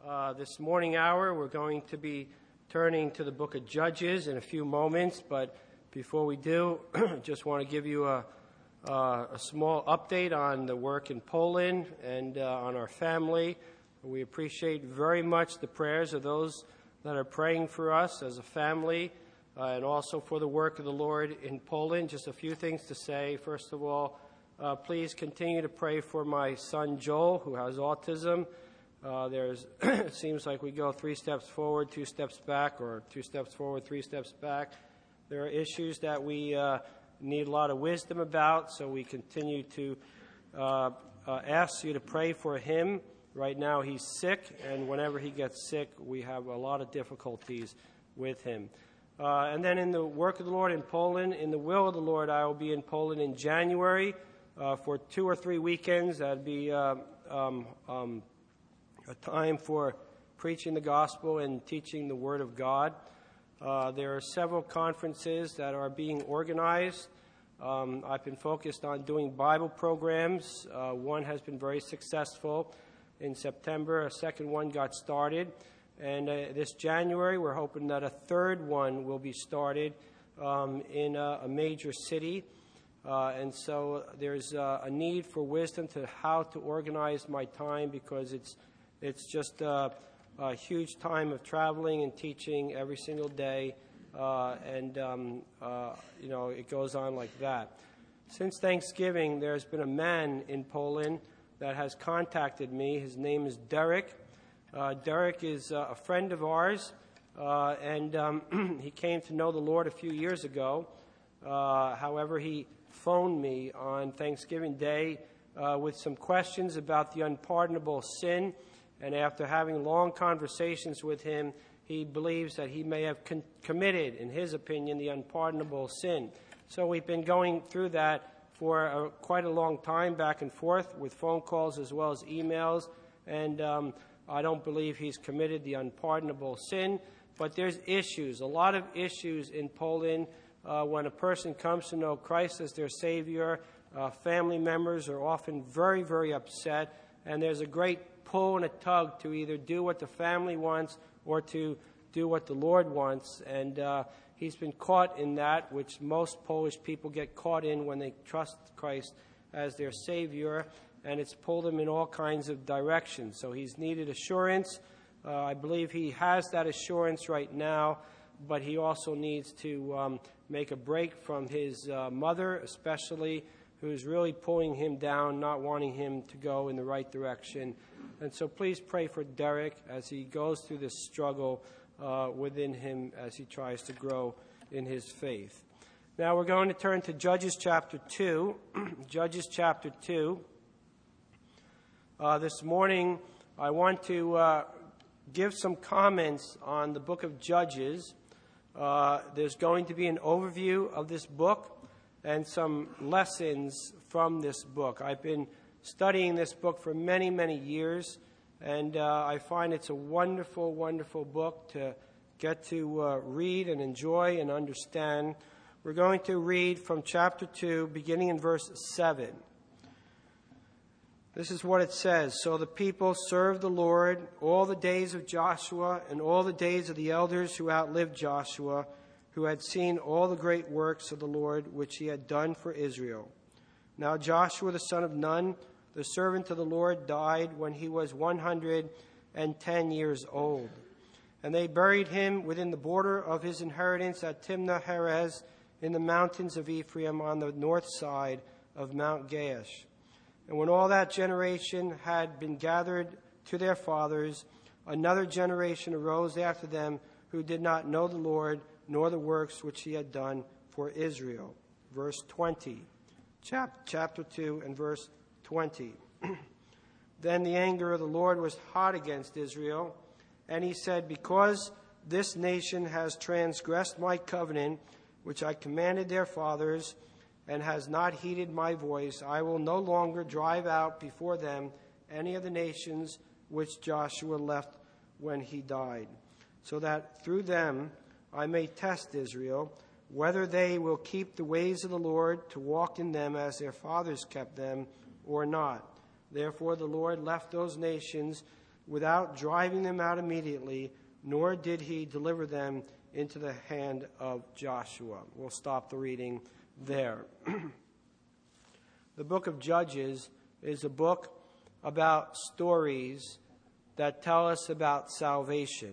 This morning hour, we're going to be turning to the book of Judges in a few moments, but before we do, just want to give you a small update on the work in Poland and on our family. We appreciate very much the prayers of those that are praying for us as a family and also for the work of the Lord in Poland. Just a few things to say. First of all, please continue to pray for my son Joel, who has autism. It seems like we go 3 steps forward, 2 steps back, or 2 steps forward, 3 steps back. There are issues that we need a lot of wisdom about, so we continue to ask you to pray for him. Right now he's sick, and whenever he gets sick, we have a lot of difficulties with him. And then in the work of the Lord in Poland, in the will of the Lord, I will be in Poland in January for 2 or 3 weekends. That'd be a time for preaching the gospel and teaching the Word of God. There are several conferences that are being organized. I've been focused on doing Bible programs. One has been very successful. In September, a second one got started. And this January, we're hoping that a third one will be started in a major city. And so there's a need for wisdom to how to organize my time, because it's just a huge time of traveling and teaching every single day, and it goes on like that. Since Thanksgiving, there's been a man in Poland that has contacted me. His name is Derek. Derek is a friend of ours, and he came to know the Lord a few years ago. However, he phoned me on Thanksgiving Day with some questions about the unpardonable sin. And after having long conversations with him, he believes that he may have committed, in his opinion, the unpardonable sin. So we've been going through that for quite a long time, back and forth, with phone calls as well as emails. And I don't believe he's committed the unpardonable sin. But there's issues, a lot of issues in Poland. When a person comes to know Christ as their Savior, family members are often very, very upset. And there's a great pull and a tug to either do what the family wants or to do what the Lord wants. And he's been caught in that, which most Polish people get caught in when they trust Christ as their Savior. And it's pulled him in all kinds of directions. So he's needed assurance. I believe he has that assurance right now, but he also needs to make a break from his mother, especially, who's really pulling him down, not wanting him to go in the right direction. And so please pray for Derek as he goes through this struggle within him as he tries to grow in his faith. Now we're going to turn to Judges chapter 2. Judges chapter 2. This morning I want to give some comments on the book of Judges. There's going to be an overview of this book and some lessons from this book. I've been studying this book for many, many years, and I find it's a wonderful, wonderful book to get to read and enjoy and understand. We're going to read from chapter 2, beginning in verse 7. This is what it says. So the people served the Lord all the days of Joshua and all the days of the elders who outlived Joshua, who had seen all the great works of the Lord which he had done for Israel. Now Joshua the son of Nun, the servant of the Lord, died when he was 110 years old. And they buried him within the border of his inheritance at Timnath-Heres in the mountains of Ephraim on the north side of Mount Gaash. And when all that generation had been gathered to their fathers, another generation arose after them who did not know the Lord, nor the works which he had done for Israel. Verse 20. Chapter 2 and verse 20. Then the anger of the Lord was hot against Israel, and he said, because this nation has transgressed my covenant, which I commanded their fathers, and has not heeded my voice, I will no longer drive out before them any of the nations which Joshua left when he died, so that through them I may test Israel, whether they will keep the ways of the Lord to walk in them as their fathers kept them, or not. Therefore the Lord left those nations without driving them out immediately, nor did he deliver them into the hand of Joshua. We'll stop the reading there. The book of Judges is a book about stories that tell us about salvation.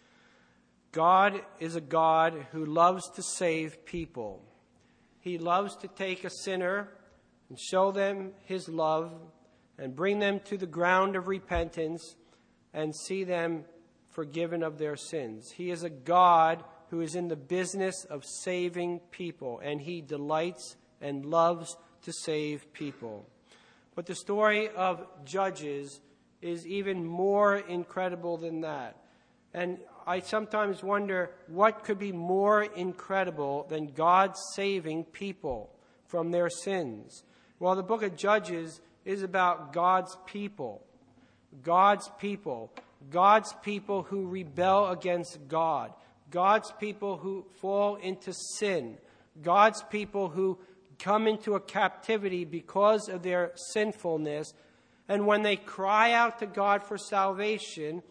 God is a God who loves to save people. He loves to take a sinner and show them his love and bring them to the ground of repentance and see them forgiven of their sins. He is a God who is in the business of saving people, and he delights and loves to save people. But the story of Judges is even more incredible than that. And I sometimes wonder what could be more incredible than God saving people from their sins. Well, the book of Judges is about God's people. God's people. God's people who rebel against God. God's people who fall into sin. God's people who come into a captivity because of their sinfulness. And when they cry out to God for salvation,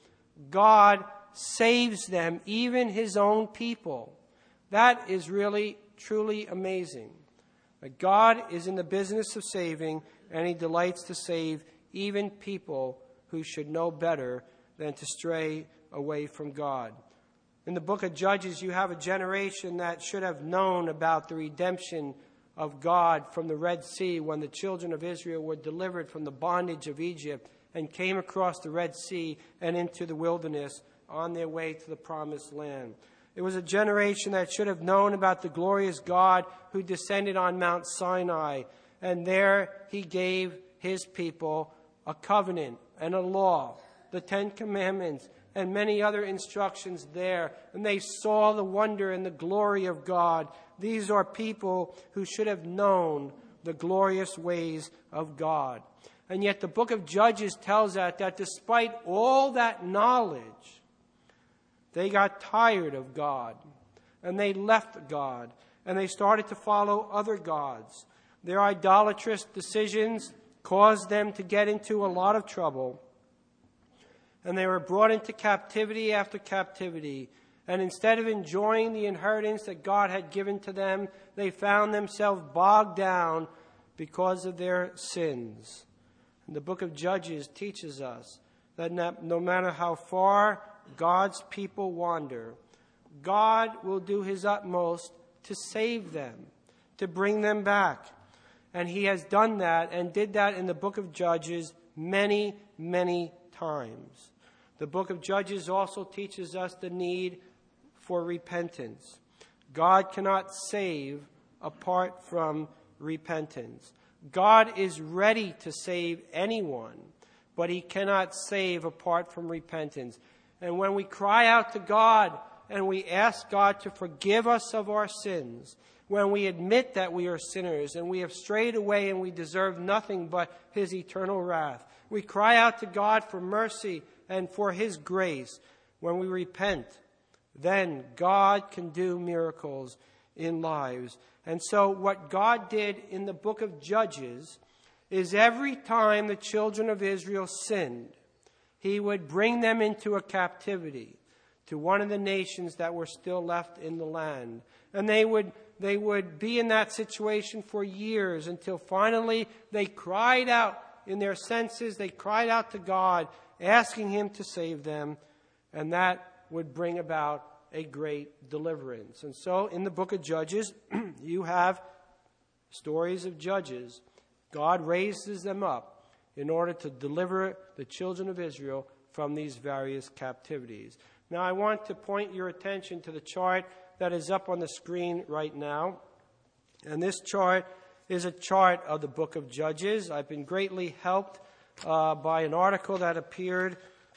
God saves them, even his own people. That is really, truly amazing. But God is in the business of saving, and he delights to save even people who should know better than to stray away from God. In the book of Judges, you have a generation that should have known about the redemption of God from the Red Sea when the children of Israel were delivered from the bondage of Egypt and came across the Red Sea and into the wilderness on their way to the promised land. It was a generation that should have known about the glorious God who descended on Mount Sinai, and there he gave his people a covenant and a law, the Ten Commandments, and many other instructions there. And they saw the wonder and the glory of God. These are people who should have known the glorious ways of God. And yet the book of Judges tells us that despite all that knowledge, they got tired of God. And they left God. And they started to follow other gods. Their idolatrous decisions caused them to get into a lot of trouble. And they were brought into captivity after captivity. And instead of enjoying the inheritance that God had given to them, they found themselves bogged down because of their sins. And the book of Judges teaches us that no matter how far God's people wander, God will do his utmost to save them, to bring them back. And he has done that and did that in the book of Judges many, many times. The book of Judges also teaches us the need for repentance. God cannot save apart from repentance. God is ready to save anyone, but he cannot save apart from repentance. And when we cry out to God and we ask God to forgive us of our sins, when we admit that we are sinners and we have strayed away and we deserve nothing but his eternal wrath, we cry out to God for mercy and for his grace. When we repent, then God can do miracles in lives. And so what God did in the book of Judges is every time the children of Israel sinned, he would bring them into a captivity to one of the nations that were still left in the land. And they would be in that situation for years until finally they cried out in their senses. They cried out to God, asking him to save them, and that would bring about a great deliverance. And so in the book of Judges, you have stories of judges. God raises them up in order to deliver the children of Israel from these various captivities. Now I want to point your attention to the chart that is up on the screen right now. And this chart is a chart of the book of Judges. I've been greatly helped by an article that appeared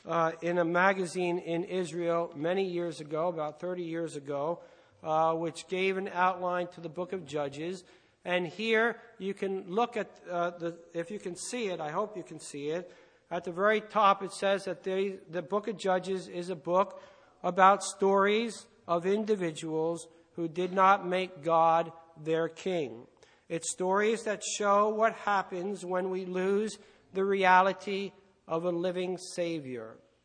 in a magazine in Israel many years ago, about 30 years ago, which gave an outline to the book of Judges. And here you can look at, if you can see it, I hope you can see it. At the very top it says that the book of Judges is a book about stories of individuals who did not make God their king. It's stories that show what happens when we lose the reality of a living Savior.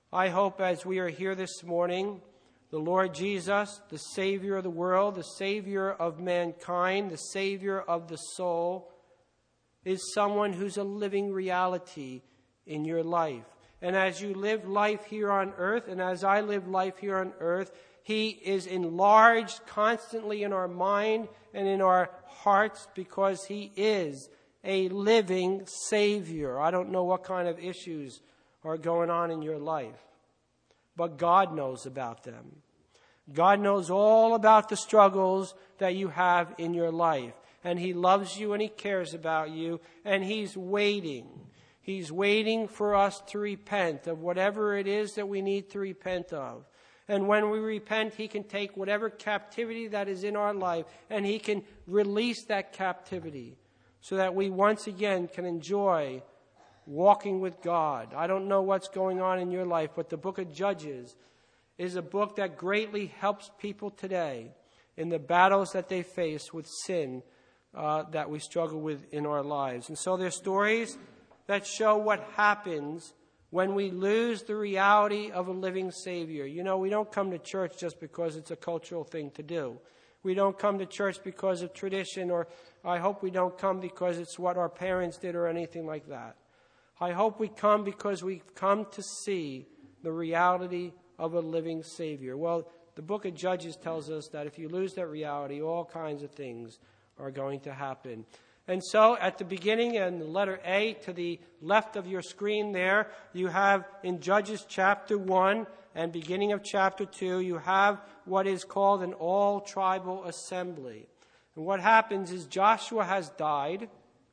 I hope as we are here this morning, the Lord Jesus, the Savior of the world, the Savior of mankind, the Savior of the soul, is someone who's a living reality in your life. And as you live life here on earth, and as I live life here on earth, He is enlarged constantly in our mind and in our hearts because He is a living Savior. I don't know what kind of issues are going on in your life, but God knows about them. God knows all about the struggles that you have in your life. And He loves you and He cares about you. And He's waiting. He's waiting for us to repent of whatever it is that we need to repent of. And when we repent, He can take whatever captivity that is in our life and He can release that captivity so that we once again can enjoy walking with God. I don't know what's going on in your life, but the book of Judges is a book that greatly helps people today in the battles that they face with sin that we struggle with in our lives. And so there's stories that show what happens when we lose the reality of a living Savior. You know, we don't come to church just because it's a cultural thing to do. We don't come to church because of tradition, or I hope we don't come because it's what our parents did or anything like that. I hope we come because we've come to see the reality of a living Savior. Well, the book of Judges tells us that if you lose that reality, all kinds of things are going to happen. And so at the beginning, and the letter A to the left of your screen there, you have in Judges chapter 1 and beginning of chapter 2, you have what is called an all-tribal assembly. And what happens is Joshua has died.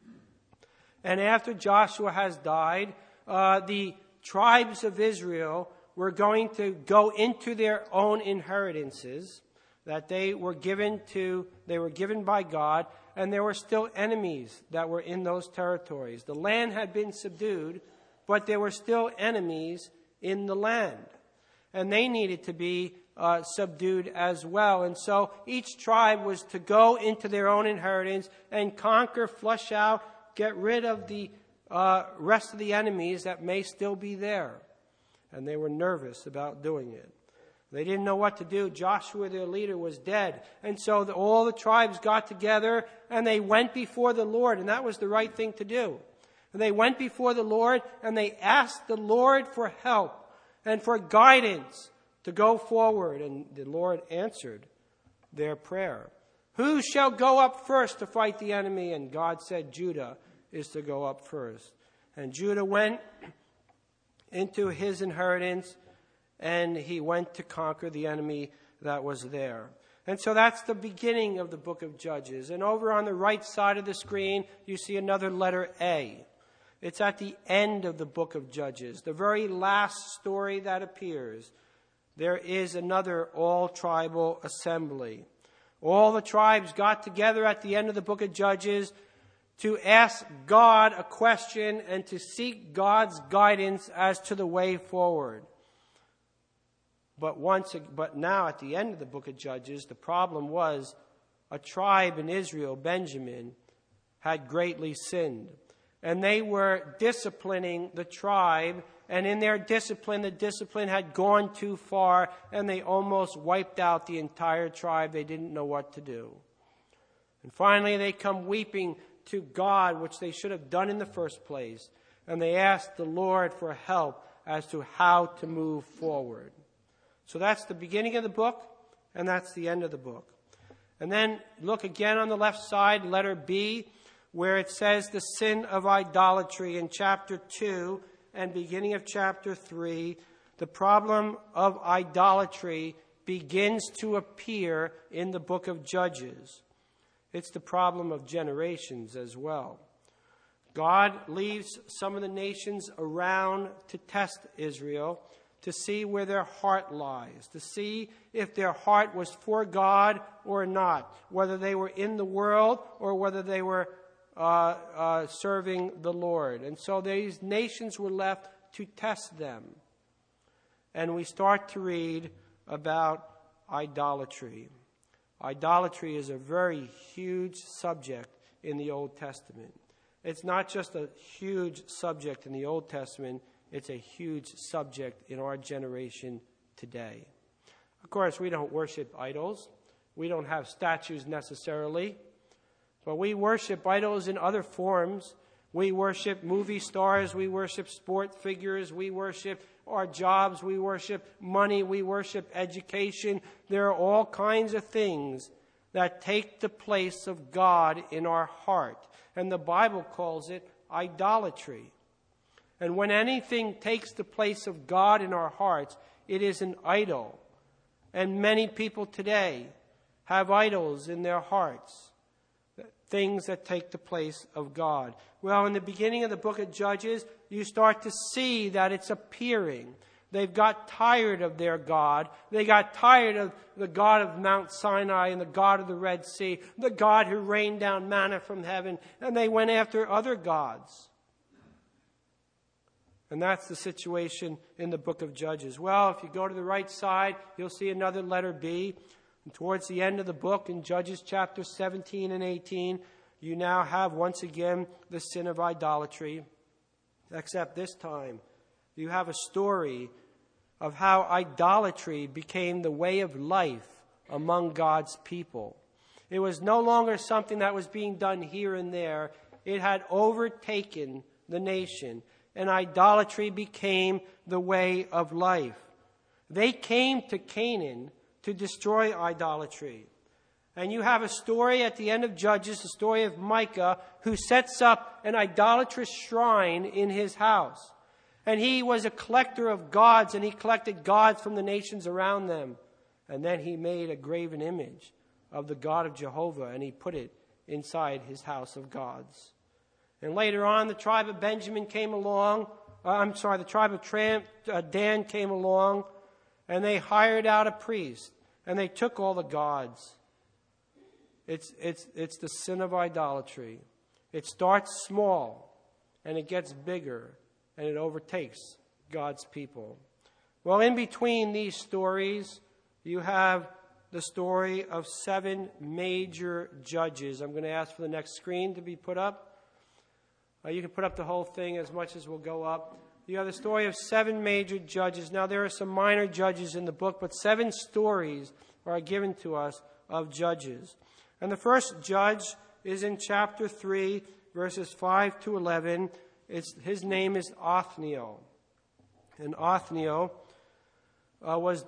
And after Joshua has died, the tribes of Israel were going to go into their own inheritances that they were given by God, and there were still enemies that were in those territories. The land had been subdued, but there were still enemies in the land, and they needed to be subdued as well. And so each tribe was to go into their own inheritance and conquer, flush out, get rid of the rest of the enemies that may still be there. And they were nervous about doing it. They didn't know what to do. Joshua, their leader, was dead. And so all the tribes got together and they went before the Lord. And that was the right thing to do. And they went before the Lord and they asked the Lord for help and for guidance to go forward. And the Lord answered their prayer. Who shall go up first to fight the enemy? And God said Judah is to go up first. And Judah went into his inheritance, and he went to conquer the enemy that was there. And so that's the beginning of the book of Judges. And over on the right side of the screen, you see another letter A. It's at the end of the book of Judges, the very last story that appears. There is another all-tribal assembly. All the tribes got together at the end of the book of Judges to ask God a question and to seek God's guidance as to the way forward. But now at the end of the book of Judges, the problem was a tribe in Israel, Benjamin, had greatly sinned. And they were disciplining the tribe, and in their discipline, the discipline had gone too far, and they almost wiped out the entire tribe. They didn't know what to do. And finally, they come weeping to God, which they should have done in the first place. And they asked the Lord for help as to how to move forward. So that's the beginning of the book, and that's the end of the book. And then look again on the left side, letter B, where it says the sin of idolatry in chapter 2 and beginning of chapter 3. The problem of idolatry begins to appear in the book of Judges. It's the problem of generations as well. God leaves some of the nations around to test Israel, to see where their heart lies, to see if their heart was for God or not, whether they were in the world or whether they were serving the Lord. And so these nations were left to test them. And we start to read about idolatry. Idolatry is a very huge subject in the Old Testament. It's not just a huge subject in the Old Testament, It's a huge subject in our generation today. Of course, we don't worship idols. We don't have statues necessarily. But we worship idols in other forms. We worship movie stars. We worship sport figures. We worship our jobs. We worship money. We worship education. There are all kinds of things that take the place of God in our heart. And the Bible calls it idolatry. And when anything takes the place of God in our hearts, it is an idol. And many people today have idols in their hearts, things that take the place of God. Well, in the beginning of the book of Judges, you start to see that it's appearing. They've got tired of their God. They got tired of the God of Mount Sinai and the God of the Red Sea, the God who rained down manna from heaven, and they went after other gods. And that's the situation in the book of Judges. Well, if you go to the right side, you'll see another letter B. And towards the end of the book, in Judges chapter 17 and 18, you now have once again the sin of idolatry. Except this time, you have a story of how idolatry became the way of life among God's people. It was no longer something that was being done here and there. It had overtaken the nation, and idolatry became the way of life. They came to Canaan to destroy idolatry. And you have a story at the end of Judges, the story of Micah, who sets up an idolatrous shrine in his house. And he was a collector of gods, and he collected gods from the nations around them. And then he made a graven image of the God of Jehovah, and he put it inside his house of gods. And later on, the tribe of Benjamin came along. The tribe of Dan came along, and they hired out a priest, and they took all the gods. It's the sin of idolatry. It starts small, and it gets bigger, and it overtakes God's people. Well, in between these stories, you have the story of 7 major judges. I'm going to ask for the next screen to be put up. You can put up the whole thing as much as will go up. You have the story of 7 major judges. Now, there are some minor judges in the book, but 7 stories are given to us of judges. And the first judge is in chapter 3, verses 5 to 11. His name is Othniel. And Othniel was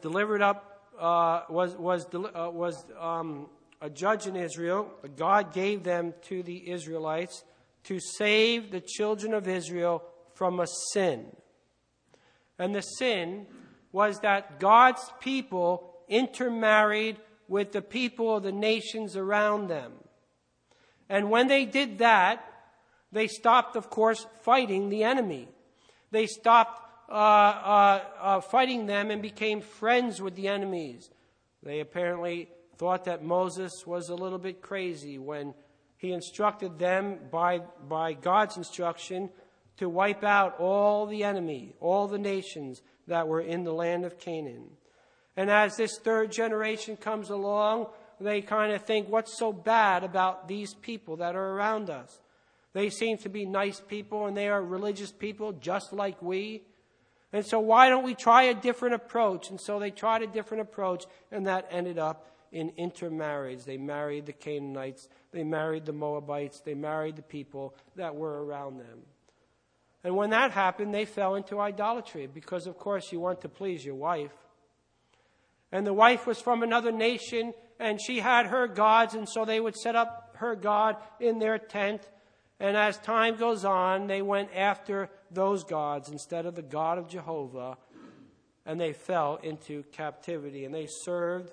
a judge in Israel. God gave them to the Israelites to save the children of Israel from a sin. And the sin was that God's people intermarried with the people of the nations around them. And when they did that, they stopped, of course, fighting the enemy. They stopped fighting them and became friends with the enemies. They apparently thought that Moses was a little bit crazy when he instructed them by God's instruction to wipe out all the enemy, all the nations that were in the land of Canaan. And as this third generation comes along, they kind of think, what's so bad about these people that are around us? They seem to be nice people, and they are religious people just like we. And so why don't we try a different approach? And so they tried a different approach, and that ended up in intermarriage. They married the Canaanites. They married the Moabites. They married the people that were around them. And when that happened, they fell into idolatry because, of course, you want to please your wife. And the wife was from another nation, and she had her gods, and so they would set up her God in their tent. And as time goes on, they went after those gods instead of the God of Jehovah, and they fell into captivity. And they served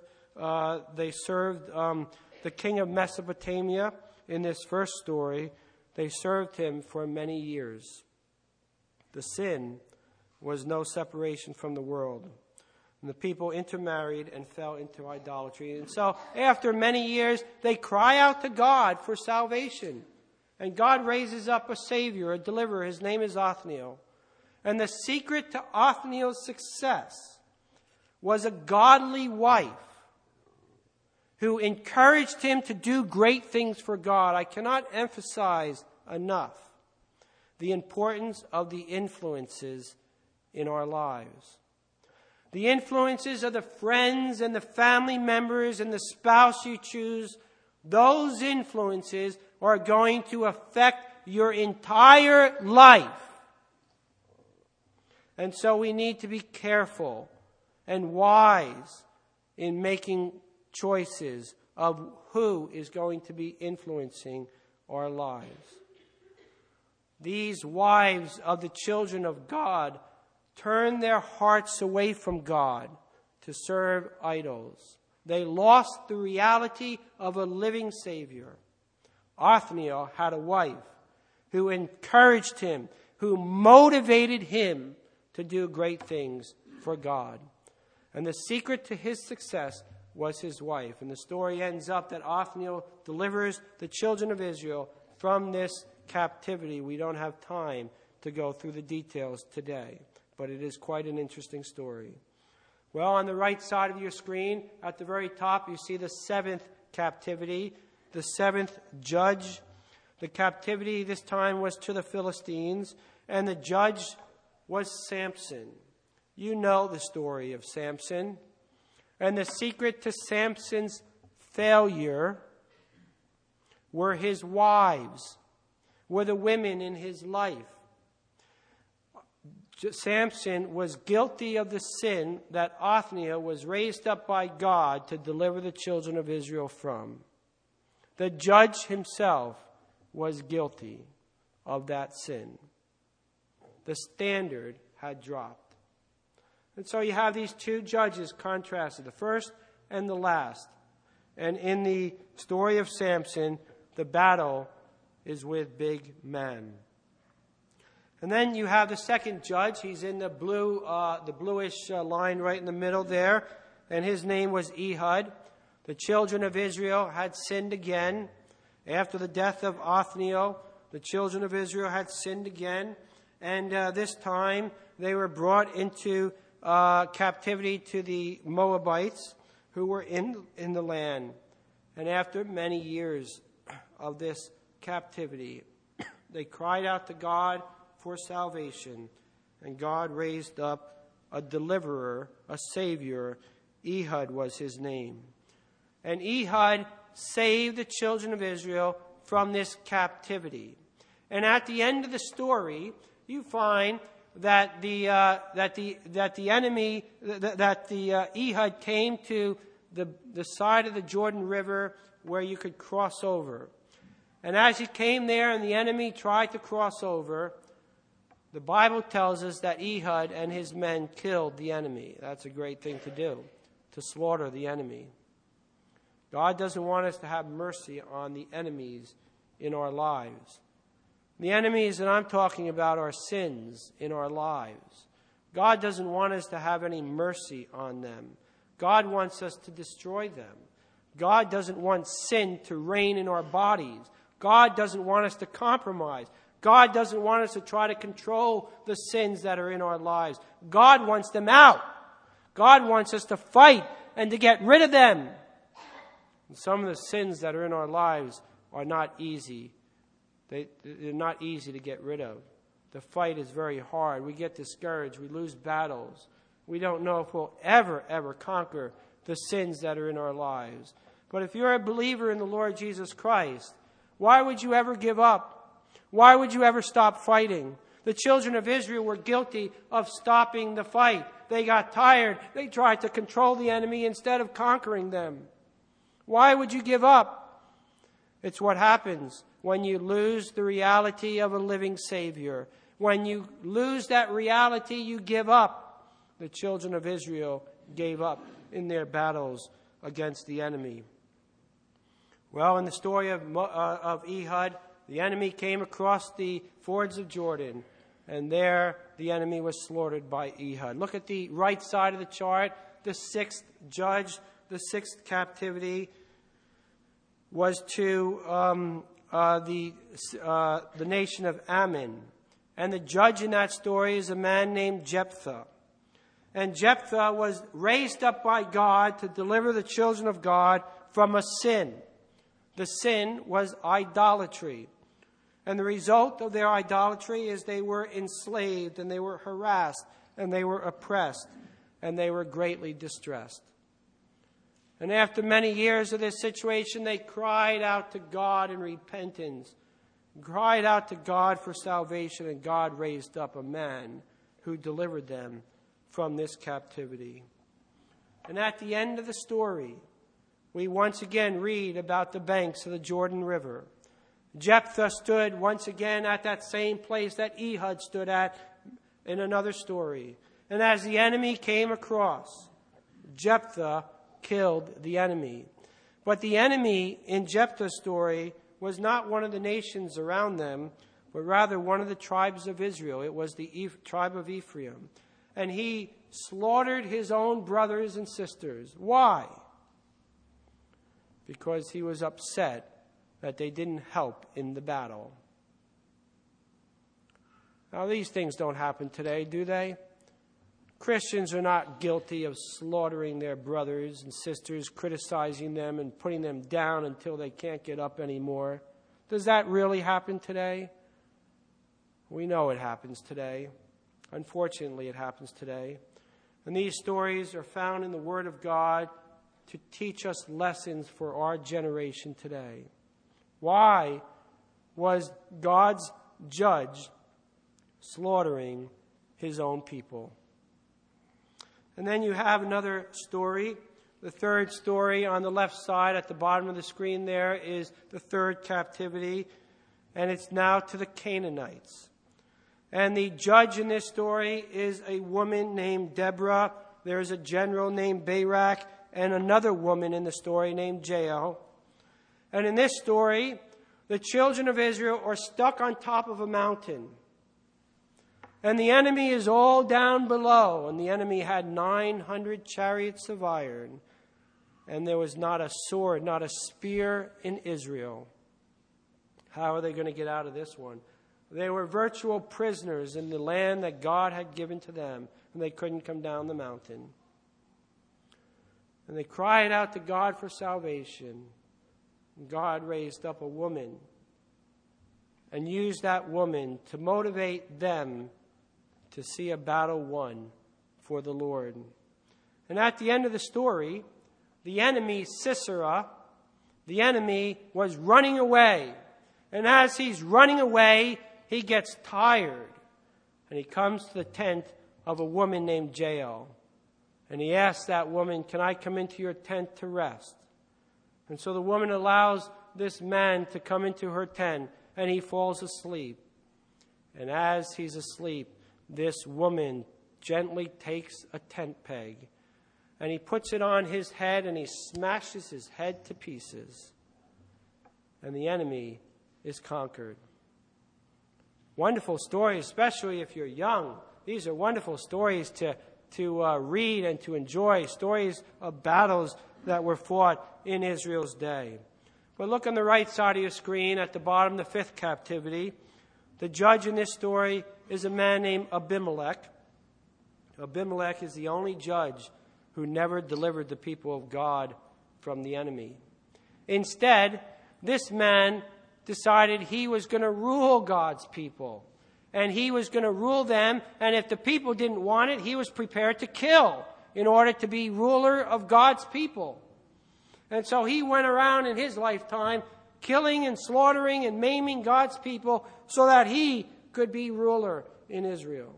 the king of Mesopotamia in this first story. They served him for many years. The sin was no separation from the world. And the people intermarried and fell into idolatry. And so after many years, they cry out to God for salvation. And God raises up a Savior, a deliverer. His name is Othniel. And the secret to Othniel's success was a godly wife who encouraged him to do great things for God. I cannot emphasize enough the importance of the influences in our lives. The influences of the friends and the family members and the spouse you choose, those influences are going to affect your entire life. And so we need to be careful and wise in making choices of who is going to be influencing our lives. These wives of the children of God turned their hearts away from God to serve idols. They lost the reality of a living Savior. Othniel had a wife who encouraged him, who motivated him to do great things for God. And the secret to his success was his wife. And the story ends up that Othniel delivers the children of Israel from this captivity. We don't have time to go through the details today, but it is quite an interesting story. Well, on the right side of your screen, at the very top, you see the seventh captivity, the seventh judge. The captivity this time was to the Philistines, and the judge was Samson. You know the story of Samson. And the secret to Samson's failure were his wives, were the women in his life. Samson was guilty of the sin that Othniel was raised up by God to deliver the children of Israel from. The judge himself was guilty of that sin. The standard had dropped. And so you have these two judges contrasted, the first and the last. And in the story of Samson, the battle is with big men. And then you have the second judge. He's in the bluish line right in the middle there. And his name was Ehud. The children of Israel had sinned again. After the death of Othniel, the children of Israel had sinned again. And this time they were brought into captivity to the Moabites who were in the land. And after many years of this captivity, they cried out to God for salvation, and God raised up a deliverer, a savior. Ehud was his name. And Ehud saved the children of Israel from this captivity. And at the end of the story, you find that Ehud came to the side of the Jordan River where you could cross over. And as he came there and the enemy tried to cross over, the Bible tells us that Ehud and his men killed the enemy. That's a great thing to do, to slaughter the enemy. God doesn't want us to have mercy on the enemies in our lives. The enemies that I'm talking about are sins in our lives. God doesn't want us to have any mercy on them. God wants us to destroy them. God doesn't want sin to reign in our bodies. God doesn't want us to compromise. God doesn't want us to try to control the sins that are in our lives. God wants them out. God wants us to fight and to get rid of them. And some of the sins that are in our lives are not easy. They're not easy to get rid of. The fight is very hard. We get discouraged. We lose battles. We don't know if we'll ever conquer the sins that are in our lives. But if you're a believer in the Lord Jesus Christ, why would you ever give up? Why would you ever stop fighting? The children of Israel were guilty of stopping the fight. They got tired. They tried to control the enemy instead of conquering them. Why would you give up? It's what happens when you lose the reality of a living Savior. When you lose that reality, you give up. The children of Israel gave up in their battles against the enemy. Well, in the story of Ehud, the enemy came across the fords of Jordan, and there the enemy was slaughtered by Ehud. Look at the right side of the chart. The sixth judge, the sixth captivity, was to the nation of Ammon. And the judge in that story is a man named Jephthah. And Jephthah was raised up by God to deliver the children of God from a sin. The sin was idolatry. And the result of their idolatry is they were enslaved and they were harassed and they were oppressed, and they were greatly distressed. And after many years of this situation, they cried out to God in repentance, cried out to God for salvation, and God raised up a man who delivered them from this captivity. And at the end of the story, we once again read about the banks of the Jordan River. Jephthah stood once again at that same place that Ehud stood at in another story. And as the enemy came across, Jephthah killed the enemy. But the enemy in Jephthah's story was not one of the nations around them, but rather one of the tribes of Israel. It was the tribe of Ephraim. And he slaughtered his own brothers and sisters. Why? Because he was upset that they didn't help in the battle. Now, these things don't happen today, do they? Christians are not guilty of slaughtering their brothers and sisters, criticizing them and putting them down until they can't get up anymore. Does that really happen today? We know it happens today. Unfortunately, it happens today. And these stories are found in the Word of God to teach us lessons for our generation today. Why was God's judge slaughtering his own people? And then you have another story. The third story on the left side at the bottom of the screen there is the third captivity, and it's now to the Canaanites. And the judge in this story is a woman named Deborah. There's a general named Barak, and another woman in the story named Jael. And in this story, the children of Israel are stuck on top of a mountain. And the enemy is all down below. And the enemy had 900 chariots of iron. And there was not a sword, not a spear in Israel. How are they going to get out of this one? They were virtual prisoners in the land that God had given to them. And they couldn't come down the mountain. And they cried out to God for salvation. And God raised up a woman and used that woman to motivate them to see a battle won for the Lord. And at the end of the story, the enemy, Sisera, the enemy was running away. And as he's running away, he gets tired. And he comes to the tent of a woman named Jael. And he asks that woman, "Can I come into your tent to rest?" And so the woman allows this man to come into her tent, and he falls asleep. And as he's asleep, this woman gently takes a tent peg, and he puts it on his head, and he smashes his head to pieces. And the enemy is conquered. Wonderful story, especially if you're young. These are wonderful stories to read and to enjoy, stories of battles that were fought in Israel's day. But look on the right side of your screen at the bottom, the fifth captivity. The judge in this story is a man named Abimelech. Abimelech is the only judge who never delivered the people of God from the enemy. Instead, this man decided he was going to rule God's people. And he was going to rule them, and if the people didn't want it, he was prepared to kill in order to be ruler of God's people. And so he went around in his lifetime killing and slaughtering and maiming God's people so that he could be ruler in Israel.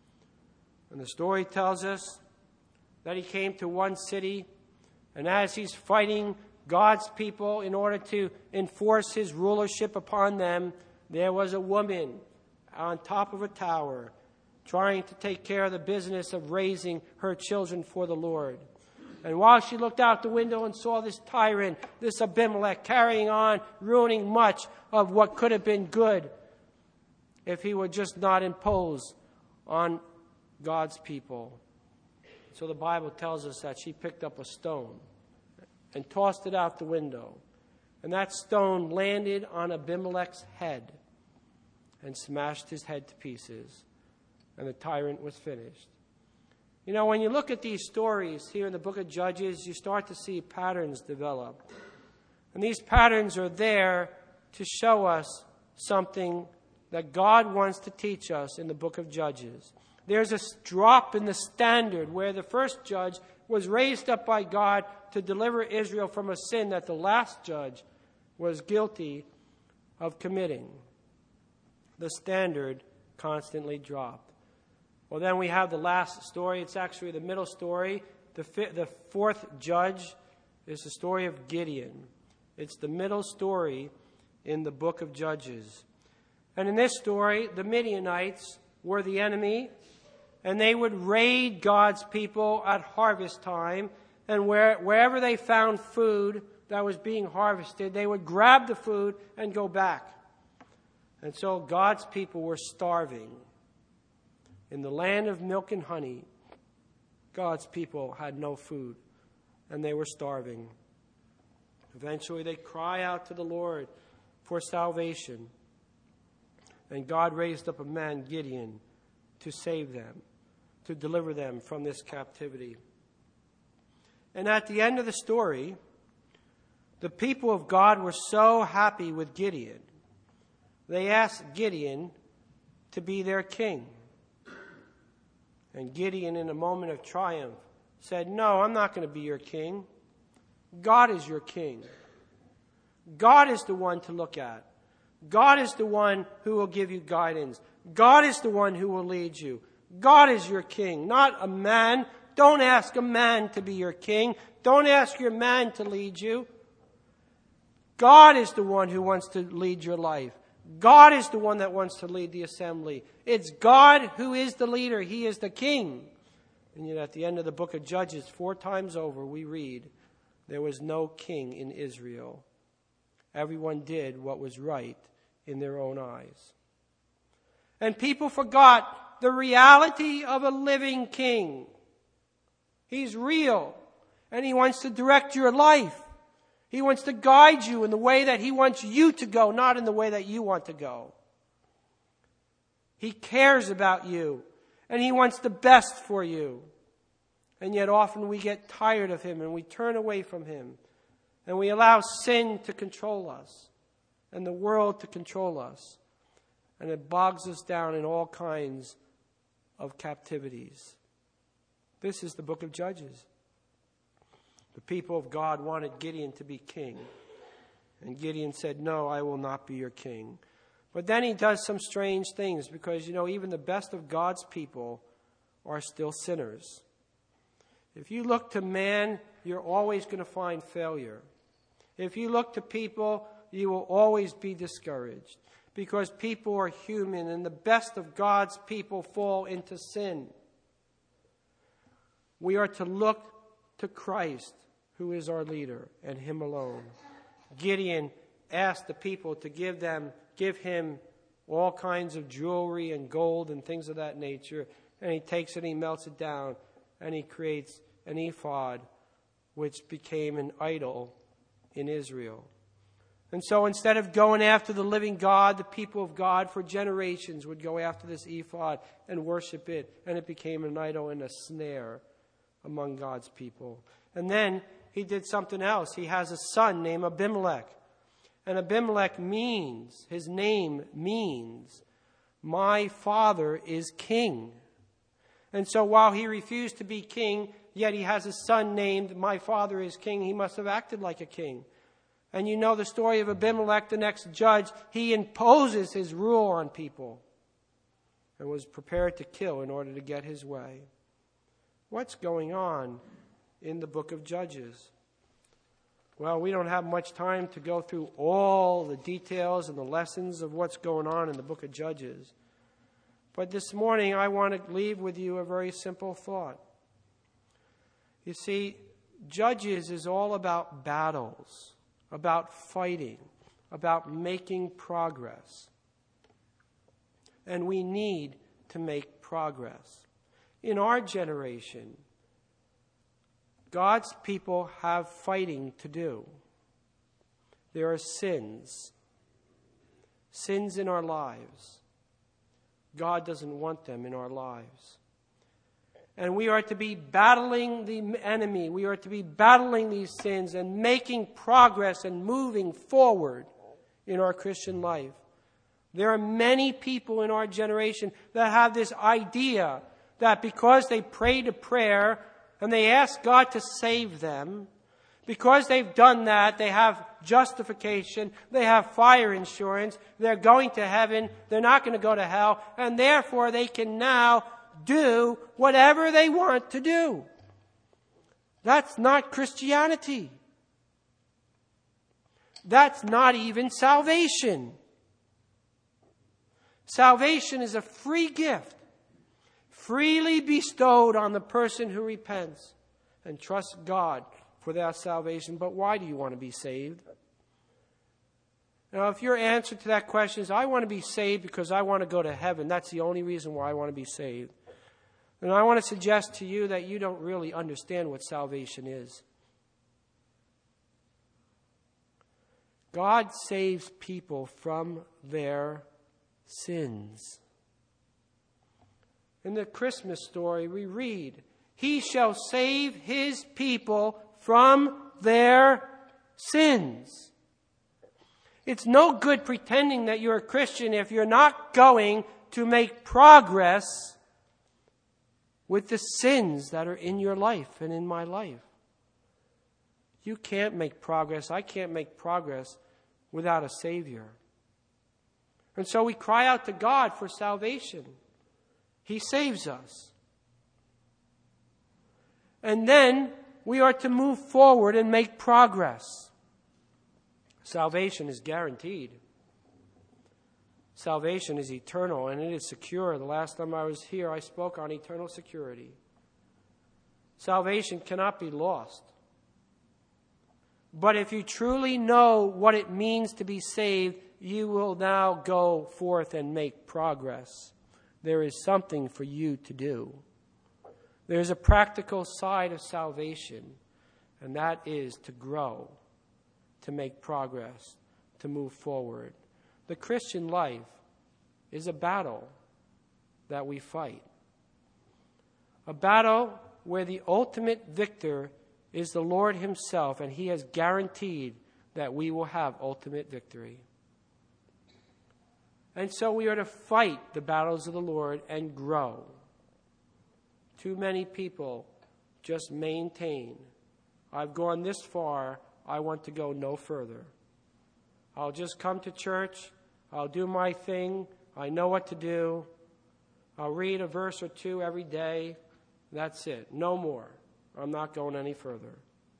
And the story tells us that he came to one city, and as he's fighting God's people in order to enforce his rulership upon them, there was a woman on top of a tower trying to take care of the business of raising her children for the Lord. And while she looked out the window and saw this tyrant, this Abimelech, carrying on, ruining much of what could have been good if he would just not impose on God's people. So the Bible tells us that she picked up a stone and tossed it out the window. And that stone landed on Abimelech's head and smashed his head to pieces. And the tyrant was finished. You know, when you look at these stories here in the book of Judges, you start to see patterns develop. And these patterns are there to show us something that God wants to teach us in the book of Judges. There's a drop in the standard where the first judge was raised up by God to deliver Israel from a sin that the last judge was guilty of committing. The standard constantly dropped. Well, then we have the last story. It's actually the middle story. The fourth judge is the story of Gideon. It's the middle story in the book of Judges. And in this story, the Midianites were the enemy, and they would raid God's people at harvest time, and wherever they found food that was being harvested, they would grab the food and go back. And so God's people were starving. In the land of milk and honey, God's people had no food, and they were starving. Eventually, they cry out to the Lord for salvation. And God raised up a man, Gideon, to save them, to deliver them from this captivity. And at the end of the story, the people of God were so happy with Gideon, they asked Gideon to be their king. And Gideon, in a moment of triumph, said, "No, I'm not going to be your king. God is your king. God is the one to look at. God is the one who will give you guidance. God is the one who will lead you. God is your king, not a man. Don't ask a man to be your king. Don't ask your man to lead you. God is the one who wants to lead your life. God is the one that wants to lead the assembly. It's God who is the leader. He is the king." And yet at the end of the book of Judges, 4 times over, we read, there was no king in Israel. Everyone did what was right in their own eyes. And people forgot the reality of a living king. He's real, and he wants to direct your life. He wants to guide you in the way that he wants you to go, not in the way that you want to go. He cares about you, and he wants the best for you. And yet often we get tired of him, and we turn away from him, and we allow sin to control us, and the world to control us. And it bogs us down in all kinds of captivities. This is the book of Judges. The people of God wanted Gideon to be king. And Gideon said, "No, I will not be your king." But then he does some strange things because, even the best of God's people are still sinners. If you look to man, you're always going to find failure. If you look to people, you will always be discouraged because people are human and the best of God's people fall into sin. We are to look to Christ, who is our leader, and him alone. Gideon asked the people to give him all kinds of jewelry and gold and things of that nature, and he takes it and he melts it down, and he creates an ephod, which became an idol in Israel. And so instead of going after the living God, the people of God for generations would go after this ephod and worship it, and it became an idol and a snare among God's people. And then he did something else. He has a son named Abimelech. And Abimelech his name means, "My father is king." And so while he refused to be king, yet he has a son named, "My father is king," he must have acted like a king. And you know the story of Abimelech, the next judge. He imposes his rule on people and was prepared to kill in order to get his way. What's going on in the book of Judges? Well, we don't have much time to go through all the details and the lessons of what's going on in the book of Judges. But this morning, I want to leave with you a very simple thought. You see, Judges is all about battles, about fighting, about making progress. And we need to make progress. In our generation, God's people have fighting to do. There are sins in our lives. God doesn't want them in our lives. And we are to be battling the enemy. We are to be battling these sins and making progress and moving forward in our Christian life. There are many people in our generation that have this idea that because they prayed a prayer and they asked God to save them, because they've done that, they have justification, they have fire insurance, they're going to heaven, they're not going to go to hell, and therefore they can now do whatever they want to do. That's not Christianity. That's not even salvation. Salvation is a free gift, freely bestowed on the person who repents and trusts God for their salvation. But why do you want to be saved? Now, if your answer to that question is, I want to be saved because I want to go to heaven, that's the only reason why I want to be saved. And I want to suggest to you that you don't really understand what salvation is. God saves people from their sins. In the Christmas story, we read, He shall save His people from their sins. It's no good pretending that you're a Christian if you're not going to make progress with the sins that are in your life and in my life. You can't make progress. I can't make progress without a Savior. And so we cry out to God for salvation. He saves us. And then we are to move forward and make progress. Salvation is guaranteed. Salvation is eternal and it is secure. The last time I was here, I spoke on eternal security. Salvation cannot be lost. But if you truly know what it means to be saved, you will now go forth and make progress. There is something for you to do. There's a practical side of salvation, and that is to grow, to make progress, to move forward. The Christian life is a battle that we fight. A battle where the ultimate victor is the Lord Himself, and He has guaranteed that we will have ultimate victory. And so we are to fight the battles of the Lord and grow. Too many people just maintain, I've gone this far, I want to go no further. I'll just come to church, I'll do my thing, I know what to do, I'll read a verse or two every day, that's it, no more. I'm not going any further.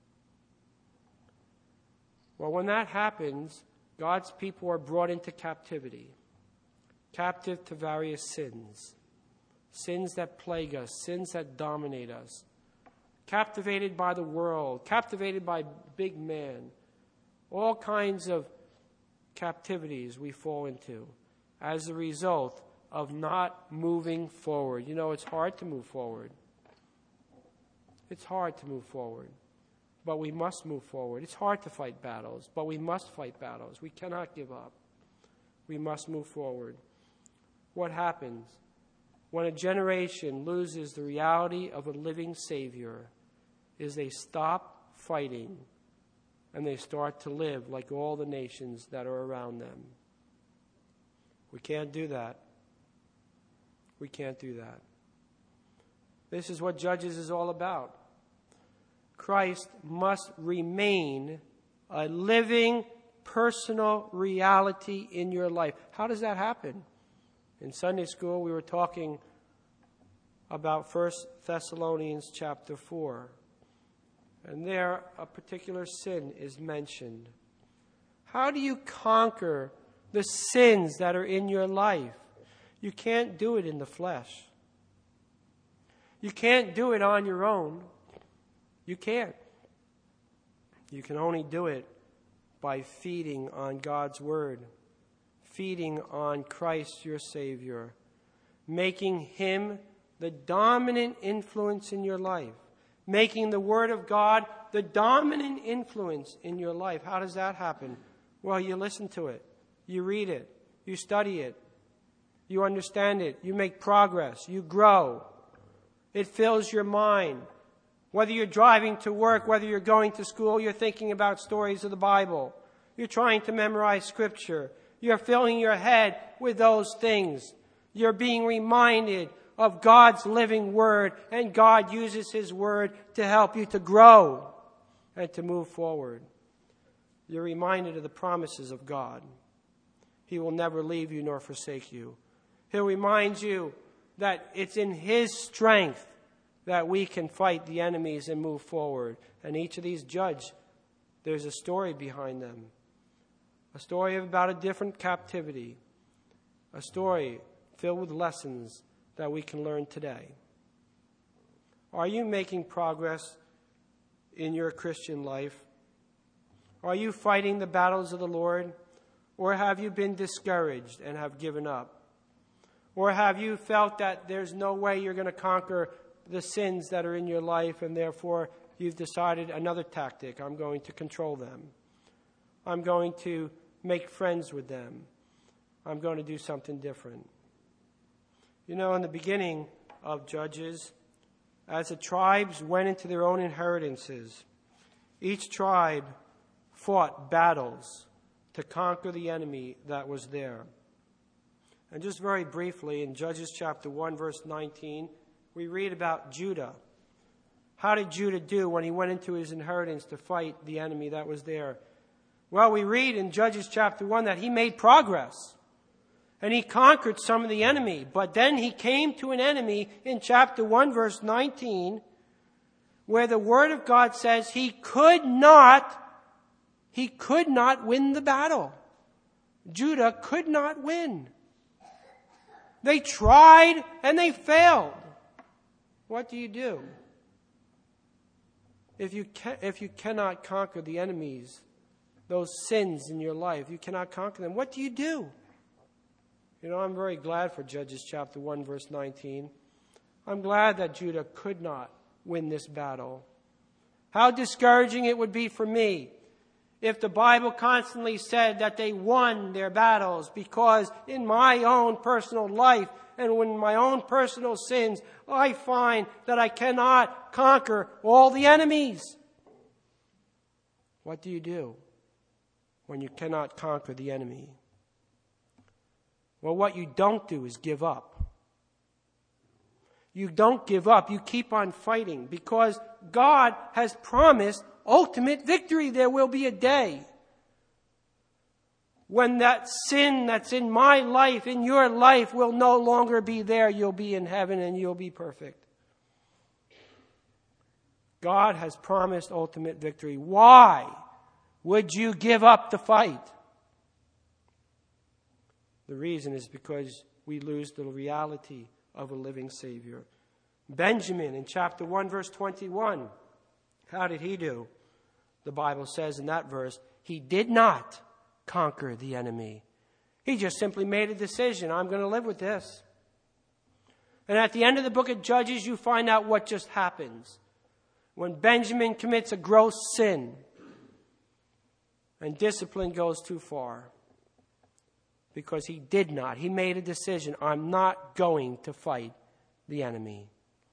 Well, when that happens, God's people are brought into captivity. Captive to various sins. Sins that plague us. Sins that dominate us. Captivated by the world. Captivated by big man. All kinds of captivities we fall into as a result of not moving forward. You know, it's hard to move forward. It's hard to move forward, but we must move forward. It's hard to fight battles, but we must fight battles. We cannot give up. We must move forward. What happens when a generation loses the reality of a living Savior is they stop fighting and they start to live like all the nations that are around them. We can't do that. We can't do that. This is what Judges is all about. Christ must remain a living, personal reality in your life. How does that happen? In Sunday school, we were talking about 1 Thessalonians chapter 4. And there, a particular sin is mentioned. How do you conquer the sins that are in your life? You can't do it in the flesh. You can't do it on your own. You can't. You can only do it by feeding on God's Word, feeding on Christ your Savior, making Him the dominant influence in your life, making the Word of God the dominant influence in your life. How does that happen? Well, you listen to it, you read it, you study it, you understand it, you make progress, you grow. It fills your mind. Whether you're driving to work, whether you're going to school, you're thinking about stories of the Bible. You're trying to memorize Scripture. You're filling your head with those things. You're being reminded of God's living Word, and God uses His Word to help you to grow and to move forward. You're reminded of the promises of God. He will never leave you nor forsake you. He'll remind you that it's in His strength that we can fight the enemies and move forward. And each of these judges, there's a story behind them. A story about a different captivity. A story filled with lessons that we can learn today. Are you making progress in your Christian life? Are you fighting the battles of the Lord? Or have you been discouraged and have given up? Or have you felt that there's no way you're going to conquer the sins that are in your life, and therefore you've decided another tactic? I'm going to control them. I'm going to make friends with them. I'm going to do something different. You know, in the beginning of Judges, as the tribes went into their own inheritances, each tribe fought battles to conquer the enemy that was there. And just very briefly, in Judges chapter 1, verse 19, we read about Judah. How did Judah do when he went into his inheritance to fight the enemy that was there? Well, we read in Judges chapter 1 that he made progress. And he conquered some of the enemy. But then he came to an enemy in chapter 1, verse 19, where the Word of God says he could not win the battle. Judah could not win. They tried and they failed. What do you do? If you cannot conquer the enemies, those sins in your life, you cannot conquer them, what do you do? You know, I'm very glad for Judges chapter 1, verse 19. I'm glad that Judah could not win this battle. How discouraging it would be for me if the Bible constantly said that they won their battles, because in my own personal life and in my own personal sins, I find that I cannot conquer all the enemies. What do you do when you cannot conquer the enemy? Well, what you don't do is give up. You don't give up. You keep on fighting, because God has promised ultimate victory. There will be a day when that sin that's in my life, in your life, will no longer be there. You'll be in heaven and you'll be perfect. God has promised ultimate victory. Why would you give up the fight? The reason is because we lose the reality of a living Savior. Benjamin, in chapter 1, verse 21, how did he do? The Bible says in that verse, he did not conquer the enemy. He just simply made a decision. I'm going to live with this. And at the end of the book of Judges, you find out what just happens. When Benjamin commits a gross sin and discipline goes too far. Because he did not. He made a decision. I'm not going to fight the enemy.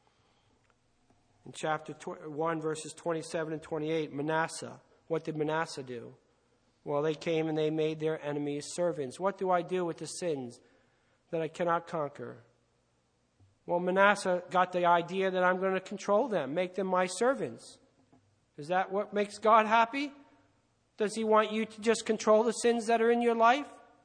In chapter 1, verses 27 and 28, Manasseh. What did Manasseh do? Well, they came and they made their enemies servants. What do I do with the sins that I cannot conquer? Well, Manasseh got the idea that I'm going to control them, make them my servants. Is that what makes God happy? Does he want you to just control the sins that are in your life?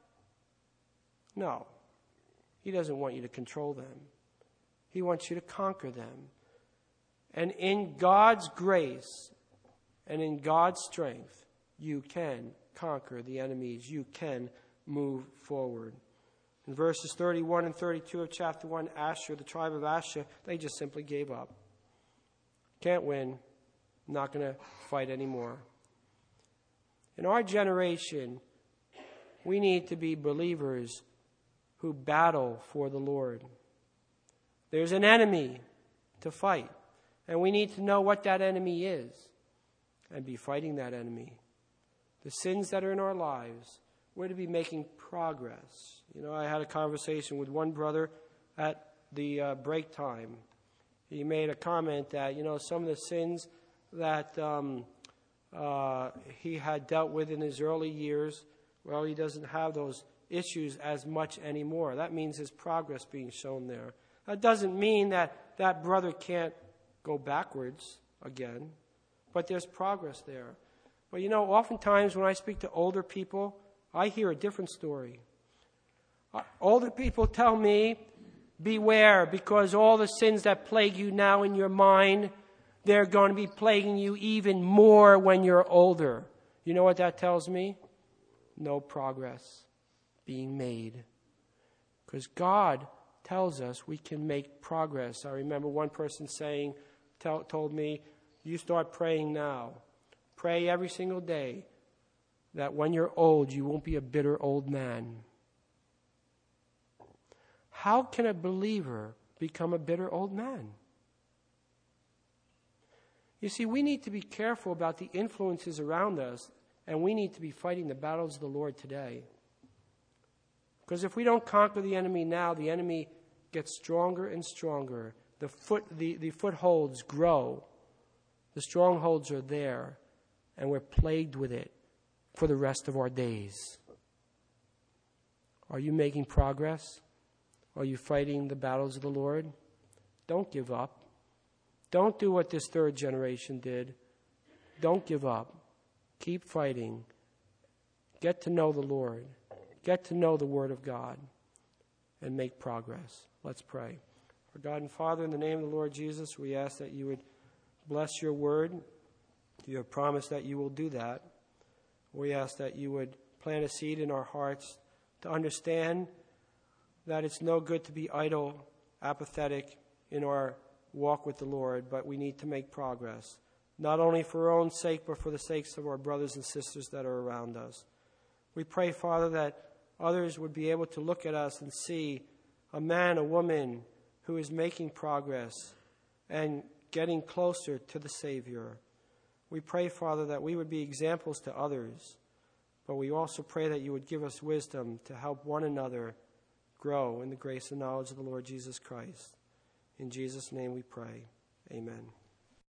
No. He doesn't want you to control them. He wants you to conquer them. And in God's grace and in God's strength, you can conquer the enemies. You can move forward. In verses 31 and 32 of chapter 1, Asher, the tribe of Asher, they just simply gave up. Can't win. Not going to fight anymore. In our generation, we need to be believers who battle for the Lord. There's an enemy to fight, and we need to know what that enemy is and be fighting that enemy. The sins that are in our lives, we're to be making progress. You know, I had a conversation with one brother at the break time. He made a comment that, you know, some of the sins that he had dealt with in his early years, well, he doesn't have those issues as much anymore. That means his progress being shown there. That doesn't mean that that brother can't go backwards again, but there's progress there. But you know, oftentimes when I speak to older people, I hear a different story. Older people tell me, beware, because all the sins that plague you now in your mind, they're going to be plaguing you even more when you're older. You know what that tells me? No progress being made. Because God tells us we can make progress. I remember one person told me, you start praying now. Pray every single day that when you're old, you won't be a bitter old man. How can a believer become a bitter old man? You see, we need to be careful about the influences around us, and we need to be fighting the battles of the Lord today. Because if we don't conquer the enemy now, the enemy gets stronger and stronger. The footholds grow. The strongholds are there, and we're plagued with it for the rest of our days. Are you making progress? Are you fighting the battles of the Lord? Don't give up. Don't do what this third generation did. Don't give up. Keep fighting. Get to know the Lord. Get to know the Word of God. And make progress. Let's pray. Our God and Father, in the name of the Lord Jesus, we ask that you would bless your word. You have promised that you will do that. We ask that you would plant a seed in our hearts to understand that it's no good to be idle, apathetic in our walk with the Lord, but we need to make progress, not only for our own sake, but for the sakes of our brothers and sisters that are around us. We pray, Father, that others would be able to look at us and see a man, a woman who is making progress and getting closer to the Savior. We pray, Father, that we would be examples to others, but we also pray that you would give us wisdom to help one another grow in the grace and knowledge of the Lord Jesus Christ. In Jesus' name we pray. Amen.